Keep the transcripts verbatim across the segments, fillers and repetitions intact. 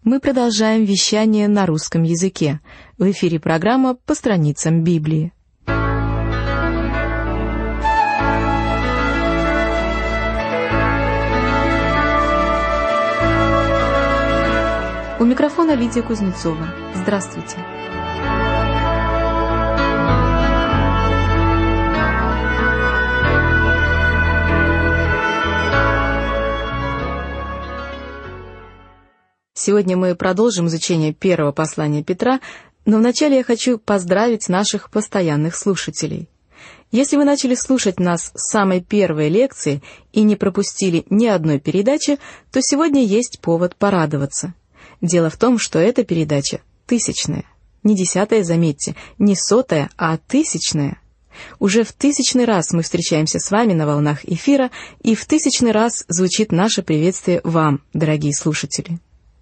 Мы продолжаем вещание на русском языке. В эфире программа «По страницам Библии». У микрофона Лидия Кузнецова. Здравствуйте. Сегодня мы продолжим изучение первого послания Петра, но вначале я хочу поздравить наших постоянных слушателей. Если вы начали слушать нас с самой первой лекции и не пропустили ни одной передачи, то сегодня есть повод порадоваться. Дело в том, что эта передача тысячная. Не десятая, заметьте, не сотая, а тысячная. Уже в тысячный раз мы встречаемся с вами на волнах эфира, и в тысячный раз звучит наше приветствие вам, дорогие слушатели.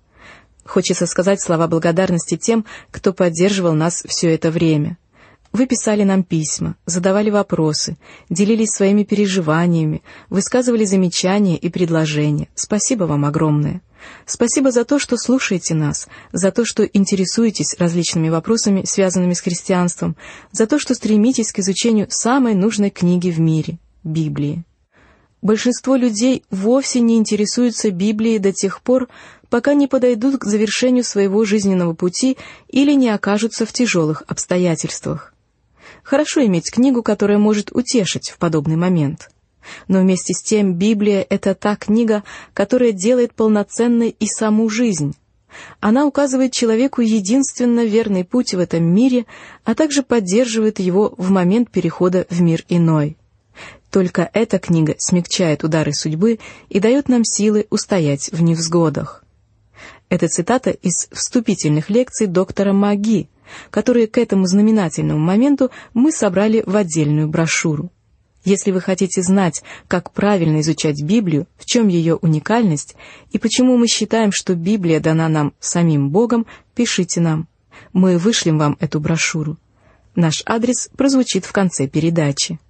Хочется сказать слова благодарности тем, кто поддерживал нас все это время. Вы писали нам письма, задавали вопросы, делились своими переживаниями, высказывали замечания и предложения. Спасибо вам огромное. Спасибо за то, что слушаете нас, за то, что интересуетесь различными вопросами, связанными с христианством, за то, что стремитесь к изучению самой нужной книги в мире — Библии. Большинство людей вовсе не интересуются Библией до тех пор, пока не подойдут к завершению своего жизненного пути или не окажутся в тяжелых обстоятельствах. Хорошо иметь книгу, которая может утешить в подобный момент. Но вместе с тем Библия — это та книга, которая делает полноценной и саму жизнь. Она указывает человеку единственно верный путь в этом мире, а также поддерживает его в момент перехода в мир иной. Только эта книга смягчает удары судьбы и дает нам силы устоять в невзгодах. Это цитата из вступительных лекций доктора Маги, которые к этому знаменательному моменту мы собрали в отдельную брошюру. Если вы хотите знать, как правильно изучать Библию, в чем ее уникальность и почему мы считаем, что Библия дана нам самим Богом, пишите нам. Мы вышлем вам эту брошюру. Наш адрес прозвучит в конце передачи.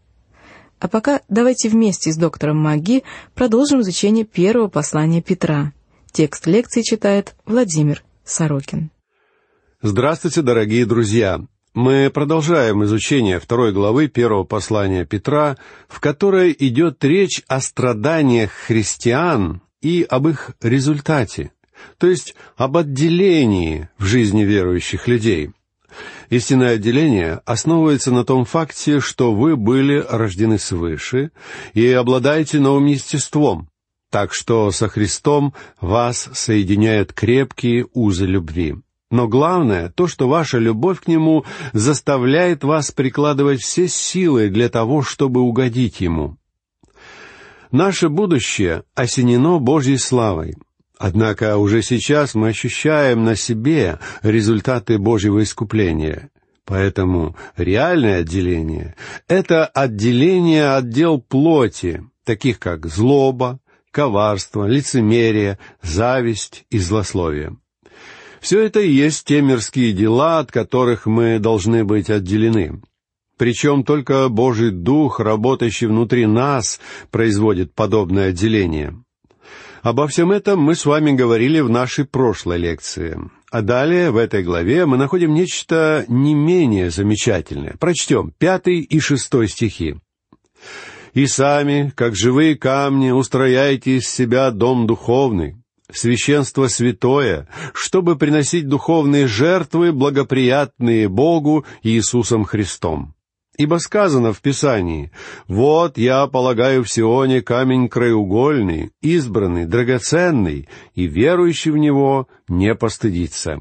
А пока давайте вместе с доктором Маги продолжим изучение первого послания Петра. Текст лекции читает Владимир Сорокин. Здравствуйте, дорогие друзья! Мы продолжаем изучение второй главы первого послания Петра, в которой идет речь о страданиях христиан и об их результате, то есть об отделении в жизни верующих людей. Истинное отделение основывается на том факте, что вы были рождены свыше и обладаете новым естеством, так что со Христом вас соединяют крепкие узы любви. Но главное, то, что ваша любовь к Нему заставляет вас прикладывать все силы для того, чтобы угодить Ему. Наше будущее осенено Божьей славой. Однако уже сейчас мы ощущаем на себе результаты Божьего искупления. Поэтому реальное отделение — это отделение от дел плоти, таких как злоба, коварство, лицемерие, зависть и злословие. Все это и есть те мирские дела, от которых мы должны быть отделены. Причем только Божий Дух, работающий внутри нас, производит подобное отделение. Обо всем этом мы с вами говорили в нашей прошлой лекции. А далее, в этой главе, мы находим нечто не менее замечательное. Прочтем пятый и шестой стихи. «И сами, как живые камни, устрояйте из себя дом духовный, священство святое, чтобы приносить духовные жертвы, благоприятные Богу Иисусом Христом. Ибо сказано в Писании: «Вот я полагаю в Сионе камень краеугольный, избранный, драгоценный, и верующий в него не постыдится».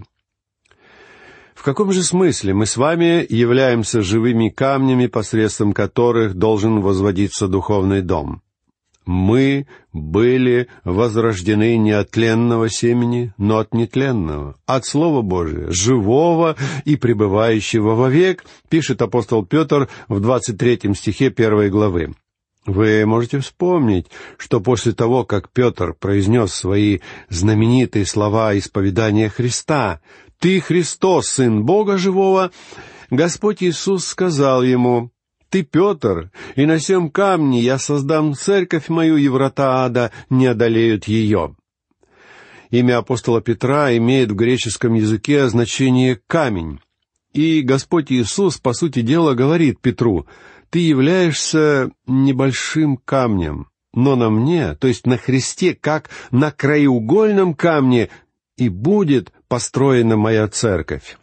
В каком же смысле мы с вами являемся живыми камнями, посредством которых должен возводиться духовный дом? Мы были возрождены не от тленного семени, но от нетленного, от Слова Божия, живого и пребывающего вовек, пишет апостол Петр в двадцать третьем стихе первой главы. Вы можете вспомнить, что после того, как Петр произнес свои знаменитые слова исповедания Христа: «Ты, Христос, Сын Бога Живого», Господь Иисус сказал ему: «Ты, Петр, и на сем камне я создам церковь мою, и врата ада не одолеют ее». Имя апостола Петра имеет в греческом языке значение «камень». И Господь Иисус, по сути дела, говорит Петру: «Ты являешься небольшим камнем, но на мне, то есть на Христе, как на краеугольном камне, и будет построена моя церковь».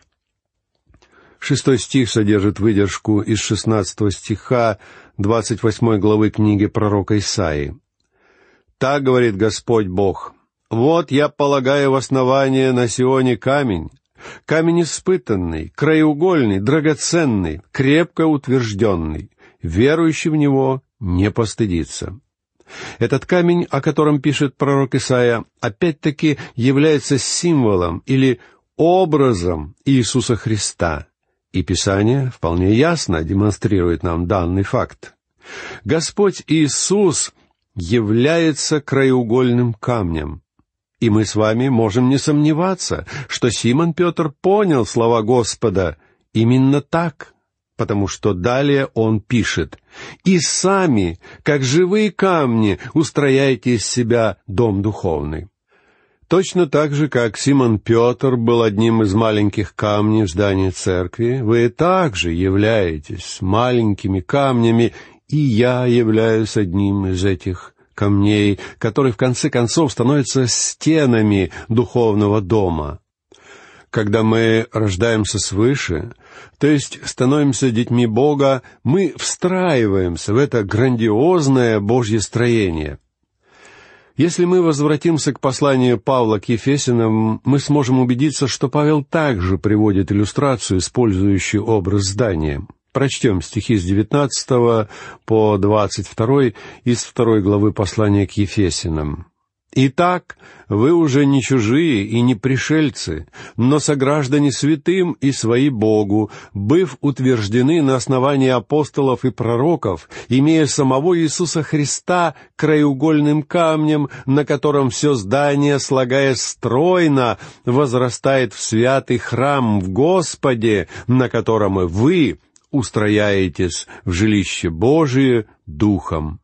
Шестой стих содержит выдержку из шестнадцатого стиха двадцать восьмой главы книги пророка Исаии. «Так говорит Господь Бог: вот я полагаю в основание на Сионе камень, камень испытанный, краеугольный, драгоценный, крепко утвержденный, верующий в него не постыдится». Этот камень, о котором пишет пророк Исаия, опять-таки является символом или образом Иисуса Христа. И Писание вполне ясно демонстрирует нам данный факт. Господь Иисус является краеугольным камнем. И мы с вами можем не сомневаться, что Симон Петр понял слова Господа именно так, потому что далее он пишет: «И сами, как живые камни, устрояйте из себя дом духовный». Точно так же, как Симон Петр был одним из маленьких камней в здании церкви, вы также являетесь маленькими камнями, и я являюсь одним из этих камней, которые в конце концов становятся стенами духовного дома. Когда мы рождаемся свыше, то есть становимся детьми Бога, мы встраиваемся в это грандиозное Божье строение. Если мы возвратимся к посланию Павла к Ефесянам, мы сможем убедиться, что Павел также приводит иллюстрацию, использующую образ здания. Прочтем стихи с девятнадцатого по двадцать второй из второй главы послания к Ефесянам. «Итак, вы уже не чужие и не пришельцы, но сограждане святым и свои Богу, быв утверждены на основании апостолов и пророков, имея самого Иисуса Христа краеугольным камнем, на котором все здание, слагаясь стройно, возрастает в святый храм в Господе, на котором и вы устрояетесь в жилище Божие Духом».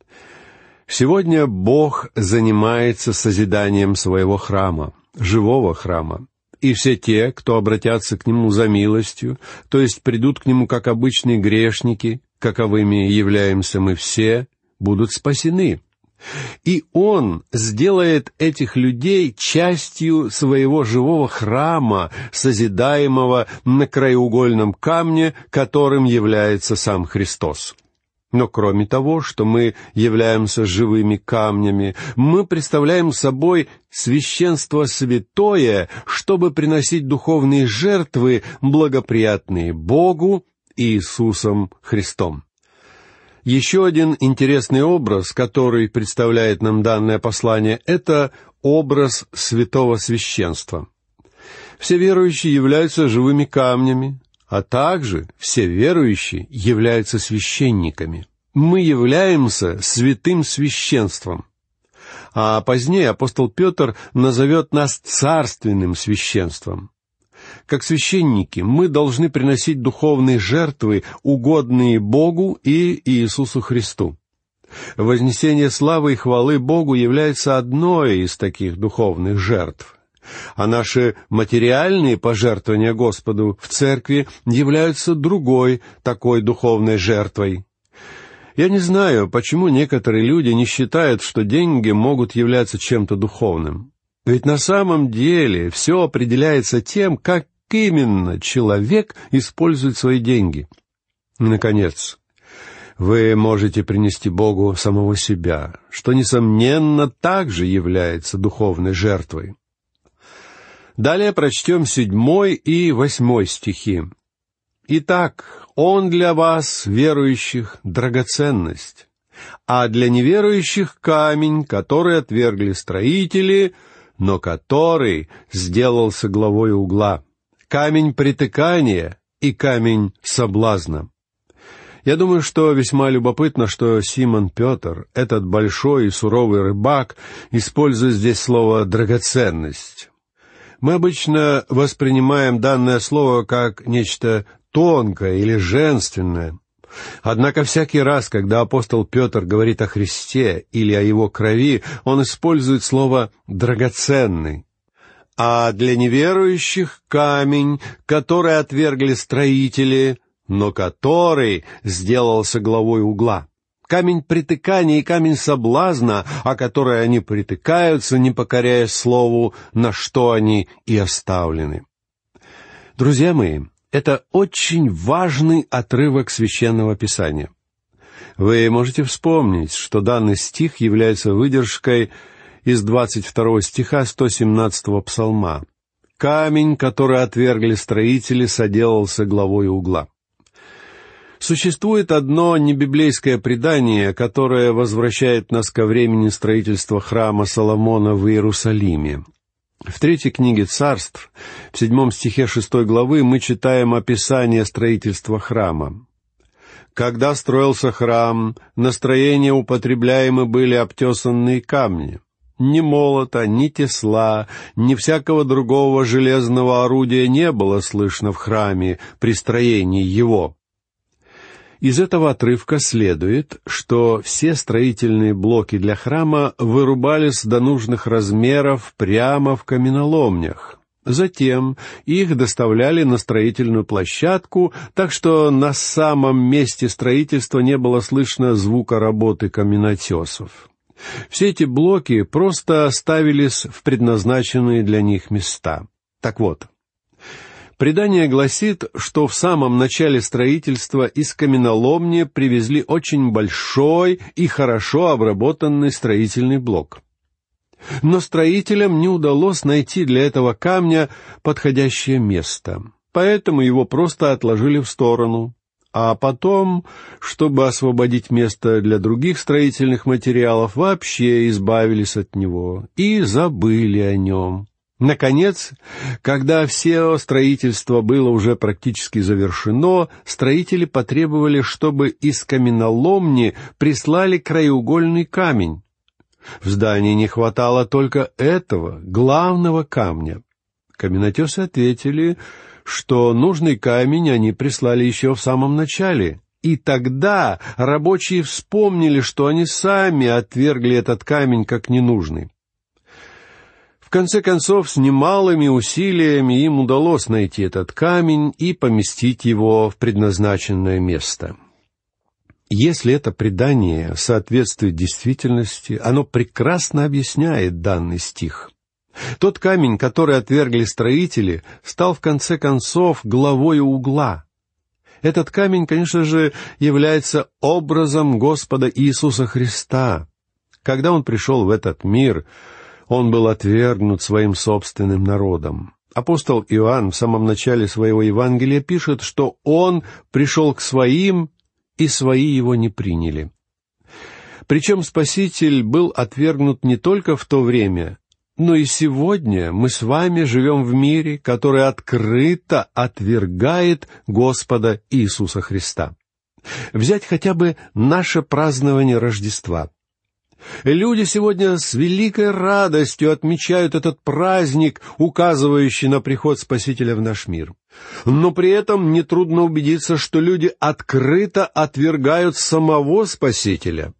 Сегодня Бог занимается созиданием своего храма, живого храма. И все те, кто обратятся к Нему за милостью, то есть придут к Нему как обычные грешники, каковыми являемся мы все, будут спасены. И Он сделает этих людей частью своего живого храма, созидаемого на краеугольном камне, которым является сам Христос. Но кроме того, что мы являемся живыми камнями, мы представляем собой священство святое, чтобы приносить духовные жертвы, благоприятные Богу и Иисусом Христом. Еще один интересный образ, который представляет нам данное послание, это образ святого священства. Все верующие являются живыми камнями, а также все верующие являются священниками. Мы являемся святым священством. А позднее апостол Петр назовет нас царственным священством. Как священники мы должны приносить духовные жертвы, угодные Богу и Иисусу Христу. Вознесение славы и хвалы Богу является одной из таких духовных жертв. А наши материальные пожертвования Господу в церкви являются другой такой духовной жертвой. Я не знаю, почему некоторые люди не считают, что деньги могут являться чем-то духовным. Ведь на самом деле все определяется тем, как именно человек использует свои деньги. И, наконец, вы можете принести Богу самого себя, что, несомненно, также является духовной жертвой. Далее прочтем седьмой и восьмой стихи. «Итак, Он для вас, верующих, драгоценность, а для неверующих камень, который отвергли строители, но который сделался главой угла, камень притыкания и камень соблазна». Я думаю, что весьма любопытно, что Симон Петр, этот большой и суровый рыбак, использует здесь слово «драгоценность». Мы обычно воспринимаем данное слово как нечто тонкое или женственное, Однако всякий раз, когда апостол Петр говорит о Христе или о Его крови, он использует слово «драгоценный». А для неверующих камень, который отвергли строители, но который сделался главой угла. Камень притыкания и камень соблазна, о который они притыкаются, не покоряясь слову, на что они и оставлены. Друзья мои, это очень важный отрывок Священного Писания. Вы можете вспомнить, что данный стих является выдержкой из двадцать второго стиха сто семнадцатого псалма. «Камень, который отвергли строители, соделался главой угла». Существует одно небиблейское предание, которое возвращает нас ко времени строительства храма Соломона в Иерусалиме. В третьей книге Царств, в седьмом стихе шестой главы, мы читаем описание строительства храма. «Когда строился храм, на строение употребляемы были обтесанные камни. Ни молота, ни тесла, ни всякого другого железного орудия не было слышно в храме при строении его». Из этого отрывка следует, что все строительные блоки для храма вырубались до нужных размеров прямо в каменоломнях. Затем их доставляли на строительную площадку, так что на самом месте строительства не было слышно звука работы каменотесов. Все эти блоки просто ставились в предназначенные для них места. Так вот, предание гласит, что в самом начале строительства из каменоломни привезли очень большой и хорошо обработанный строительный блок. Но строителям не удалось найти для этого камня подходящее место, поэтому его просто отложили в сторону. А потом, чтобы освободить место для других строительных материалов, вообще избавились от него и забыли о нем. Наконец, когда все строительство было уже практически завершено, строители потребовали, чтобы из каменоломни прислали краеугольный камень. В здании не хватало только этого, главного камня. Каменотесы ответили, что нужный камень они прислали еще в самом начале. И тогда рабочие вспомнили, что они сами отвергли этот камень как ненужный. В конце концов, с немалыми усилиями им удалось найти этот камень и поместить его в предназначенное место. Если это предание соответствует действительности, оно прекрасно объясняет данный стих. Тот камень, который отвергли строители, стал в конце концов главой угла. Этот камень, конечно же, является образом Господа Иисуса Христа. Когда Он пришел в этот мир, Он был отвергнут своим собственным народом. Апостол Иоанн в самом начале своего Евангелия пишет, что Он пришел к своим, и свои Его не приняли. Причем Спаситель был отвергнут не только в то время, но и сегодня мы с вами живем в мире, который открыто отвергает Господа Иисуса Христа. Взять хотя бы наше празднование Рождества. Люди сегодня с великой радостью отмечают этот праздник, указывающий на приход Спасителя в наш мир. Но при этом нетрудно убедиться, что люди открыто отвергают самого Спасителя.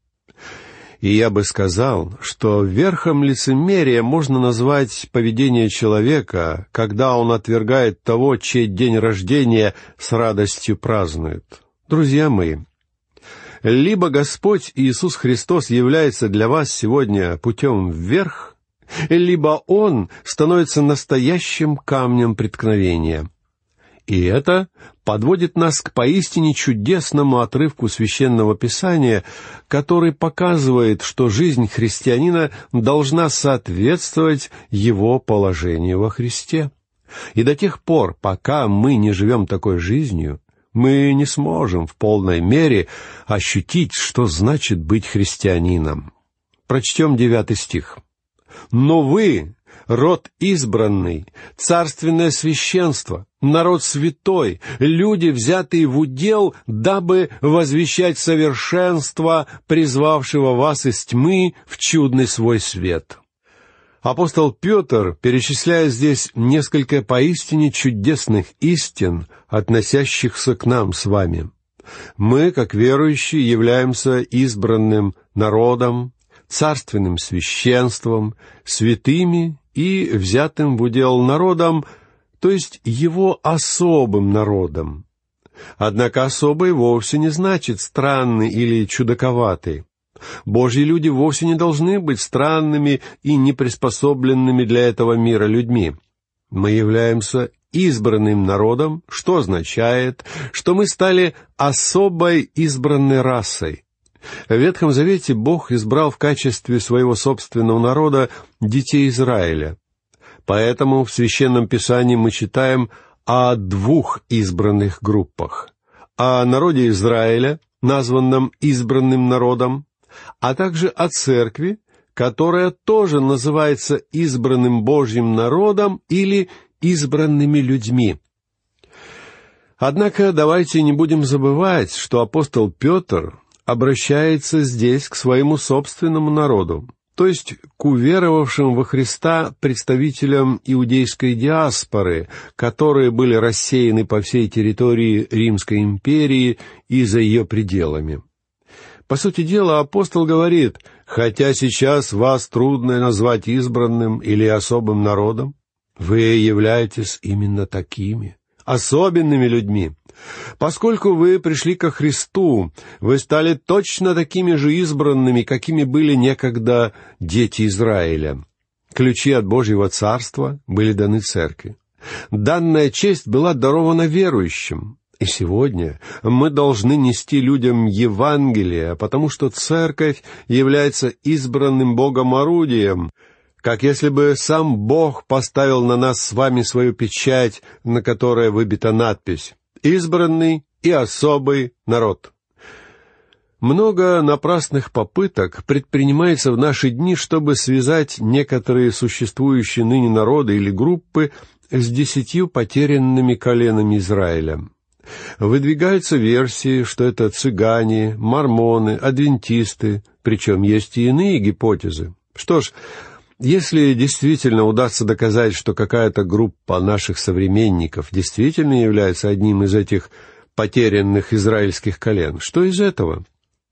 И я бы сказал, что верхом лицемерия можно назвать поведение человека, когда он отвергает того, чей день рождения с радостью празднует. Друзья мои, либо Господь Иисус Христос является для вас сегодня путем вверх, либо Он становится настоящим камнем преткновения. И это подводит нас к поистине чудесному отрывку Священного Писания, который показывает, что жизнь христианина должна соответствовать его положению во Христе. И до тех пор, пока мы не живем такой жизнью, мы не сможем в полной мере ощутить, что значит быть христианином. Прочтем девятый стих. «Но вы, род избранный, царственное священство, народ святой, люди, взятые в удел, дабы возвещать совершенство, призвавшего вас из тьмы в чудный свой свет». Апостол Петр перечисляет здесь несколько поистине чудесных истин, относящихся к нам с вами. Мы, как верующие, являемся избранным народом, царственным священством, святыми и взятым в удел народом, то есть его особым народом. Однако особый вовсе не значит странный или чудаковатый. Божьи люди вовсе не должны быть странными и неприспособленными для этого мира людьми. Мы являемся избранным народом, что означает, что мы стали особой избранной расой. В Ветхом Завете Бог избрал в качестве своего собственного народа детей Израиля. Поэтому в Священном Писании мы читаем о двух избранных группах: о народе Израиля, названном избранным народом, а также о церкви, которая тоже называется избранным Божьим народом или избранными людьми. Однако давайте не будем забывать, что апостол Петр обращается здесь к своему собственному народу, то есть к уверовавшим во Христа представителям иудейской диаспоры, которые были рассеяны по всей территории Римской империи и за ее пределами. По сути дела, апостол говорит: «Хотя сейчас вас трудно назвать избранным или особым народом, вы являетесь именно такими, особенными людьми. Поскольку вы пришли ко Христу, вы стали точно такими же избранными, какими были некогда дети Израиля. Ключи от Божьего Царства были даны церкви. Данная честь была дарована верующим. И сегодня мы должны нести людям Евангелие, потому что церковь является избранным Богом орудием, как если бы сам Бог поставил на нас с вами свою печать, на которой выбита надпись: «Избранный и особый народ». Много напрасных попыток предпринимается в наши дни, чтобы связать некоторые существующие ныне народы или группы с десятью потерянными коленами Израиля. Выдвигаются версии, что это цыгане, мормоны, адвентисты, причем есть и иные гипотезы. Что ж, если действительно удастся доказать, что какая-то группа наших современников действительно является одним из этих потерянных израильских колен, что из этого?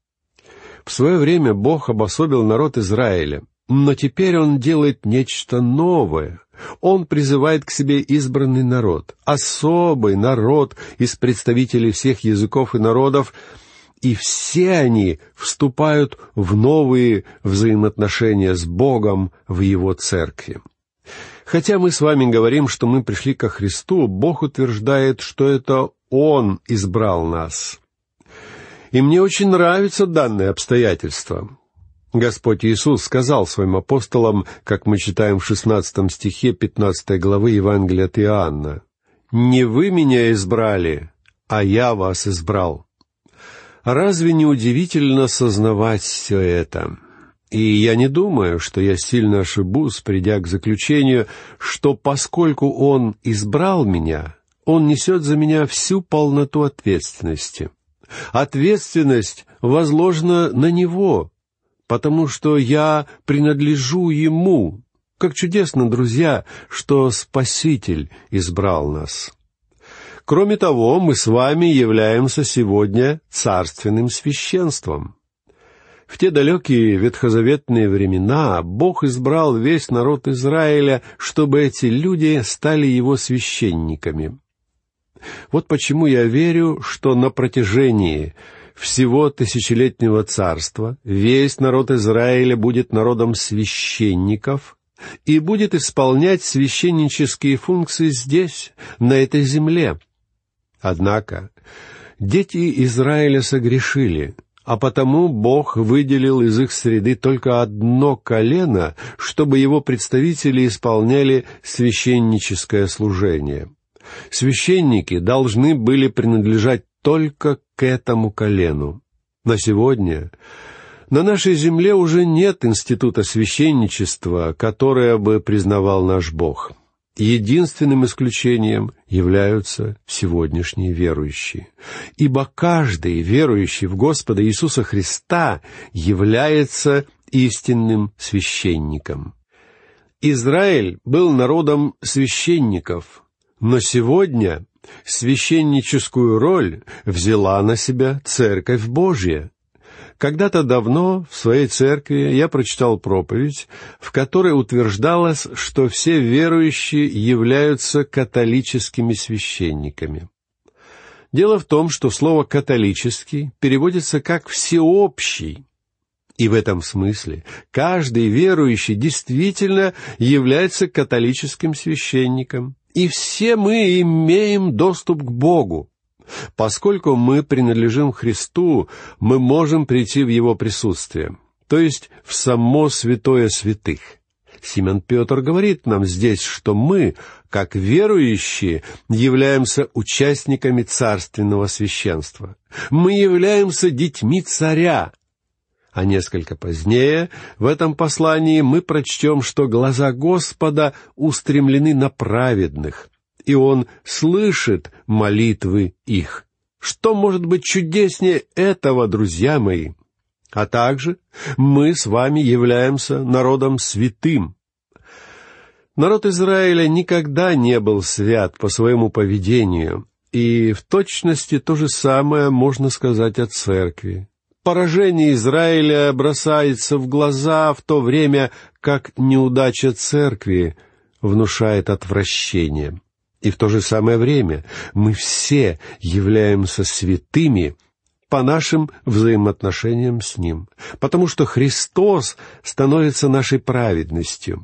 В свое время Бог обособил народ Израиля, но теперь Он делает нечто новое. Он призывает к себе избранный народ, особый народ из представителей всех языков и народов, и все они вступают в новые взаимоотношения с Богом в Его церкви. Хотя мы с вами говорим, что мы пришли ко Христу, Бог утверждает, что это Он избрал нас. И мне очень нравится данное обстоятельство. Господь Иисус сказал своим апостолам, как мы читаем в шестнадцатом стихе пятнадцатой главы Евангелия от Иоанна: «Не вы меня избрали, а я вас избрал». Разве не удивительно сознавать все это? И я не думаю, что я сильно ошибусь, придя к заключению, что поскольку Он избрал меня, Он несет за меня всю полноту ответственности. Ответственность возложена на Него, потому что я принадлежу Ему. Как чудесно, друзья, что Спаситель избрал нас. Кроме того, мы с вами являемся сегодня царственным священством. В те далекие ветхозаветные времена Бог избрал весь народ Израиля, чтобы эти люди стали Его священниками. Вот почему я верю, что на протяжении всего тысячелетнего царства весь народ Израиля будет народом священников и будет исполнять священнические функции здесь, на этой земле. Однако дети Израиля согрешили, а потому Бог выделил из их среды только одно колено, чтобы его представители исполняли священническое служение. Священники должны были принадлежать только к этому колену. На сегодня на нашей земле уже нет института священничества, которое бы признавал наш Бог. Единственным исключением являются сегодняшние верующие, ибо каждый верующий в Господа Иисуса Христа является истинным священником. Израиль был народом священников, но сегодня Священническую роль взяла на себя Церковь Божья. Когда-то давно в своей церкви я прочитал проповедь, в которой утверждалось, что все верующие являются католическими священниками. Дело в том, что слово «католический» переводится как «всеобщий». И в этом смысле каждый верующий действительно является католическим священником. И все мы имеем доступ к Богу. Поскольку мы принадлежим Христу, мы можем прийти в Его присутствие, то есть в само святое святых. Симон Петр говорит нам здесь, что мы, как верующие, являемся участниками царственного священства. Мы являемся детьми царя. А несколько позднее в этом послании мы прочтем, что глаза Господа устремлены на праведных, и Он слышит молитвы их. Что может быть чудеснее этого, друзья мои? А также мы с вами являемся народом святым. Народ Израиля никогда не был свят по своему поведению, и в точности то же самое можно сказать о церкви. Поражение Израиля бросается в глаза, в то время как неудача церкви внушает отвращение. И в то же самое время мы все являемся святыми по нашим взаимоотношениям с Ним, потому что Христос становится нашей праведностью.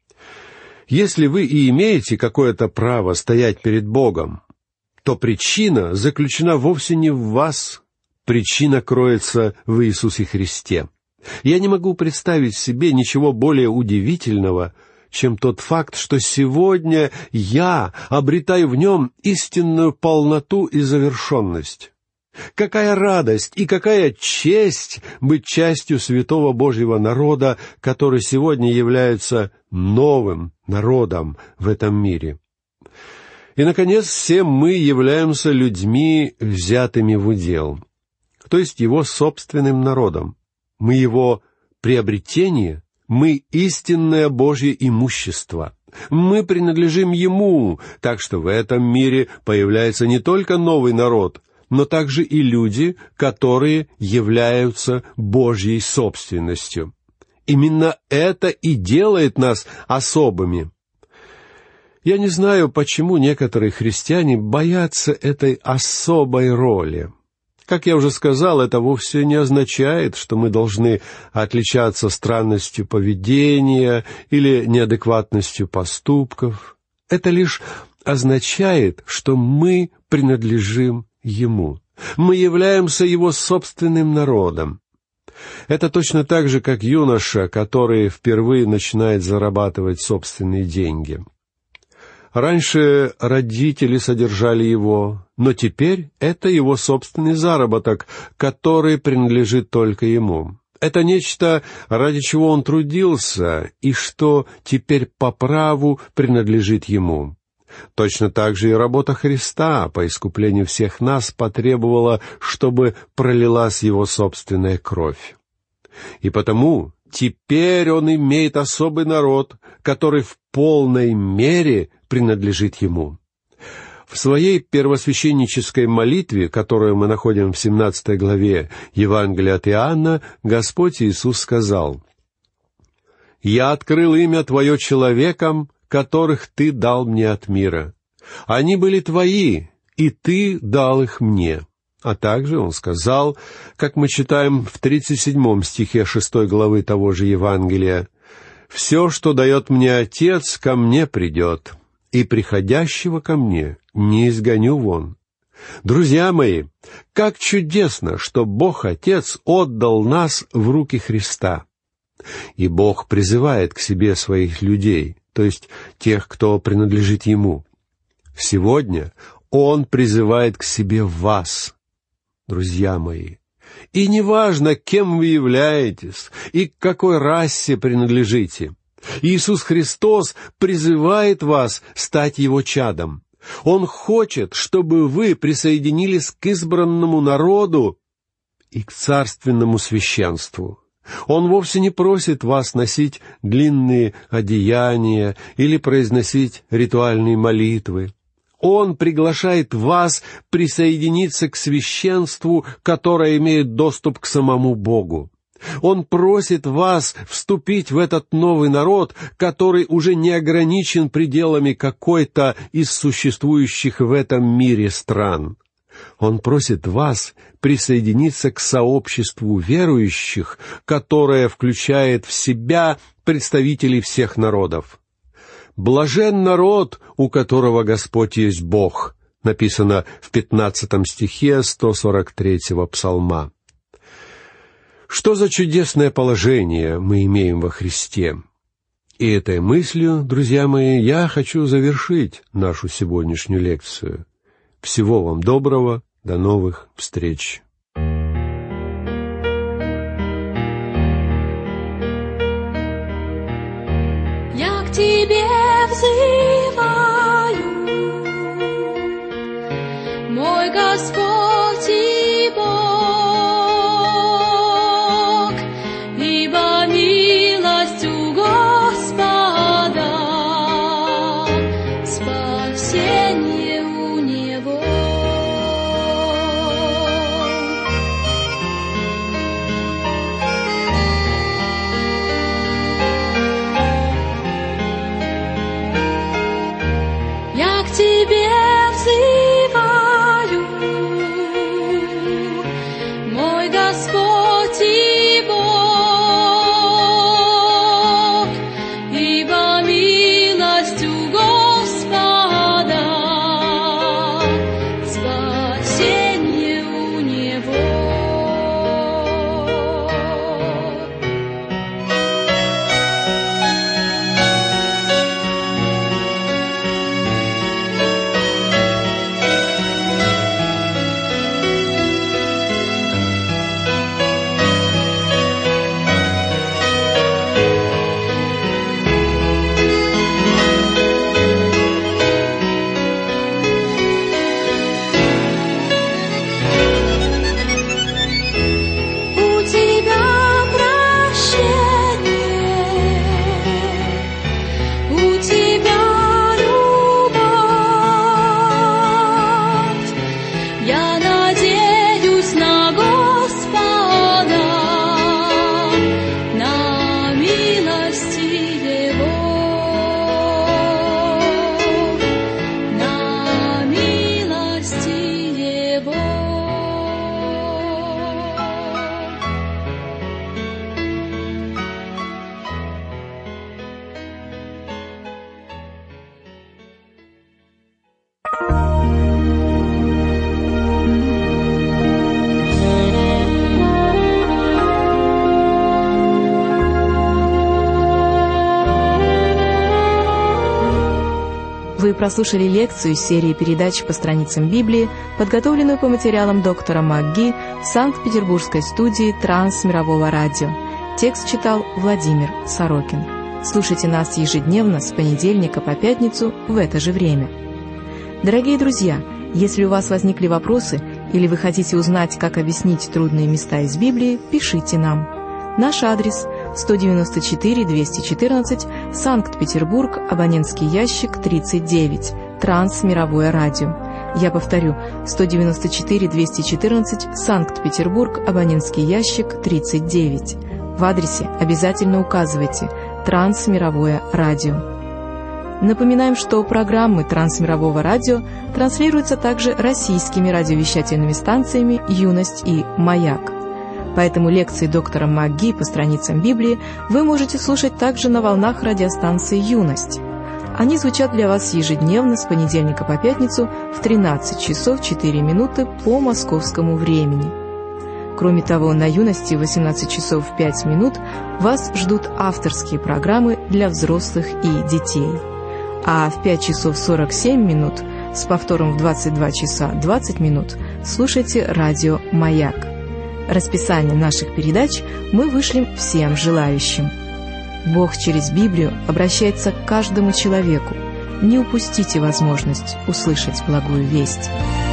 Если вы и имеете какое-то право стоять перед Богом, то причина заключена вовсе не в вас. Причина кроется в Иисусе Христе. Я не могу представить себе ничего более удивительного, чем тот факт, что сегодня я обретаю в Нем истинную полноту и завершенность. Какая радость и какая честь быть частью святого Божьего народа, который сегодня является новым народом в этом мире. И, наконец, все мы являемся людьми, взятыми в удел, то есть Его собственным народом. Мы Его приобретение, мы истинное Божье имущество. Мы принадлежим Ему, так что в этом мире появляется не только новый народ, но также и люди, которые являются Божьей собственностью. Именно это и делает нас особыми. Я не знаю, почему некоторые христиане боятся этой особой роли. Как я уже сказал, это вовсе не означает, что мы должны отличаться странностью поведения или неадекватностью поступков. Это лишь означает, что мы принадлежим Ему. Мы являемся Его собственным народом. Это точно так же, как юноша, который впервые начинает зарабатывать собственные деньги. Раньше родители содержали его, но теперь это его собственный заработок, который принадлежит только ему. Это нечто, ради чего он трудился, и что теперь по праву принадлежит ему. Точно так же и работа Христа по искуплению всех нас потребовала, чтобы пролилась Его собственная кровь. И потому теперь Он имеет особый народ, который в полной мере принадлежит Ему. В своей первосвященнической молитве, которую мы находим в семнадцатой главе Евангелия от Иоанна, Господь Иисус сказал: «Я открыл имя Твое человекам, которых Ты дал мне от мира. Они были Твои, и Ты дал их мне». А также Он сказал, как мы читаем в тридцать седьмом стихе шестой главы того же Евангелия: «Все, что дает мне Отец, ко мне придет, и приходящего ко мне не изгоню вон». Друзья мои, как чудесно, что Бог Отец отдал нас в руки Христа. И Бог призывает к себе своих людей, то есть тех, кто принадлежит Ему. Сегодня Он призывает к себе вас, друзья мои. И неважно, кем вы являетесь и к какой расе принадлежите, Иисус Христос призывает вас стать Его чадом. Он хочет, чтобы вы присоединились к избранному народу и к царственному священству. Он вовсе не просит вас носить длинные одеяния или произносить ритуальные молитвы. Он приглашает вас присоединиться к священству, которое имеет доступ к самому Богу. Он просит вас вступить в этот новый народ, который уже не ограничен пределами какой-то из существующих в этом мире стран. Он просит вас присоединиться к сообществу верующих, которое включает в себя представителей всех народов. «Блажен народ, у которого Господь есть Бог», написано в пятнадцатом стихе сто сорок третьего псалма. Что за чудесное положение мы имеем во Христе? И этой мыслью, друзья мои, я хочу завершить нашу сегодняшнюю лекцию. Всего вам доброго, до новых встреч. Я к тебе взываю, мой Господь и Бог, ибо милостью Господа спасение у Него. Я к тебе взываю, мой Господь и Бог, ибо милостью Господа спасение у Него. У тебя прощение, у тебя любовь. Я надеюсь на Господа, на милости Его, на милости Его. Вы прослушали лекцию из серии передач по страницам Библии, подготовленную по материалам доктора МакГи в Санкт-Петербургской студии Трансмирового радио. Текст читал Владимир Сорокин. Слушайте нас ежедневно с понедельника по пятницу в это же время. Дорогие друзья, если у вас возникли вопросы или вы хотите узнать, как объяснить трудные места из Библии, пишите нам. Наш адрес – сто девяносто четыре двести четырнадцать, Санкт-Петербург, абонентский ящик тридцать девять, Трансмировое радио. Я повторю, сто девяносто четыре двести четырнадцать, Санкт-Петербург, абонентский ящик тридцать девять. В адресе обязательно указывайте «Трансмировое радио». Напоминаем, что программы Трансмирового радио транслируются также российскими радиовещательными станциями «Юность» и «Маяк». Поэтому лекции доктора МакГи по страницам Библии вы можете слушать также на волнах радиостанции «Юность». Они звучат для вас ежедневно с понедельника по пятницу в тринадцать часов четыре минуты по московскому времени. Кроме того, на «Юности» в восемнадцать часов пять минут вас ждут авторские программы для взрослых и детей. А в пять часов сорок семь минут с повтором в двадцать два часа двадцать минут слушайте радио «Маяк». Расписание наших передач мы вышлем всем желающим. Бог через Библию обращается к каждому человеку. Не упустите возможность услышать благую весть.